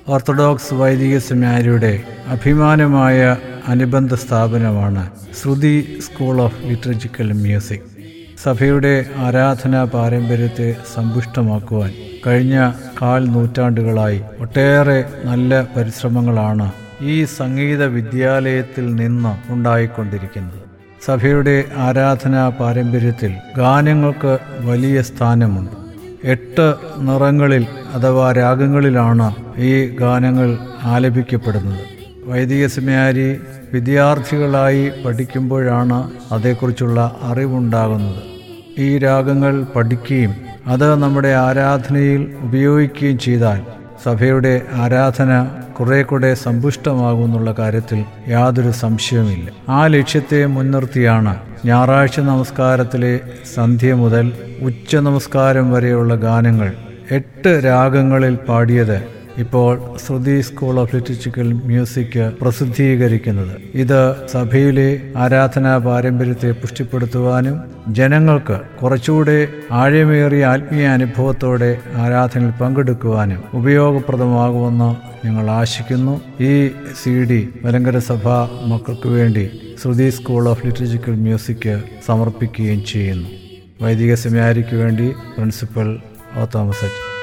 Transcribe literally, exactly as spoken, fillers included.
Orthodox വൈദിക സെമിനാരിയുടെ അഭിമാനമായ അനുബന്ധ സ്ഥാപനമാണ് Shruti school of liturgical music. സഭയുടെ ആരാധനാ പാരമ്പര്യത്തെ സമ്പുഷ്ടമാക്കുവാൻ കഴിഞ്ഞ കാൽ നൂറ്റാണ്ടുകളായി ഒട്ടേറെ നല്ല പരിശ്രമങ്ങളാണ് ഈ സംഗീത വിദ്യാലയത്തിൽ നിന്ന് ഉണ്ടായിക്കൊണ്ടിരിക്കുന്നത്. സഭയുടെ ആരാധനാ പാരമ്പര്യത്തിൽ ഗാനങ്ങൾക്ക് വലിയ സ്ഥാനമുണ്ട്. എട്ട് നിറങ്ങളിൽ അഥവാ രാഗങ്ങളിലാണ് ഈ ഗാനങ്ങൾ ആലപിക്കപ്പെടുന്നത്. വൈദിക സെമിനാരി വിദ്യാർത്ഥികളായി പഠിക്കുമ്പോഴാണ് അതേക്കുറിച്ചുള്ള അറിവുണ്ടാകുന്നത്. ഈ രാഗങ്ങൾ പഠിക്കുകയും അത് നമ്മുടെ ആരാധനയിൽ ഉപയോഗിക്കുകയും ചെയ്താൽ സഭയുടെ ആരാധന കുറെ കൂടെ സമ്പുഷ്ടമാകുമെന്നുള്ള കാര്യത്തിൽ യാതൊരു സംശയവുമില്ല. ആ ലക്ഷ്യത്തെ മുൻനിർത്തിയാണ് ഞായറാഴ്ച നമസ്കാരത്തിലെ സന്ധ്യ മുതൽ ഉച്ച നമസ്കാരം വരെയുള്ള ഗാനങ്ങൾ എട്ട് രാഗങ്ങളിൽ പാടിയത് ഇപ്പോൾ Shruti school of liturgical music പ്രസിദ്ധീകരിക്കുന്നത്. ഇത് സഭയിലെ ആരാധനാ പാരമ്പര്യത്തെ പുഷ്ടിപ്പെടുത്തുവാനും ജനങ്ങൾക്ക് കുറച്ചുകൂടെ ആഴമേറിയ ആത്മീയ അനുഭവത്തോടെ ആരാധനയിൽ പങ്കെടുക്കുവാനും ഉപയോഗപ്രദമാകുമെന്ന് ഞങ്ങൾ ആശിക്കുന്നു. ഈ സി ഡി മലങ്കര സഭാ മക്കൾക്ക് വേണ്ടി Shruti school of liturgical music സമർപ്പിക്കുകയും ചെയ്യുന്നു. വൈദിക സെമിനാരിക്ക് വേണ്ടി പ്രിൻസിപ്പൽ ഓ തോമസ്.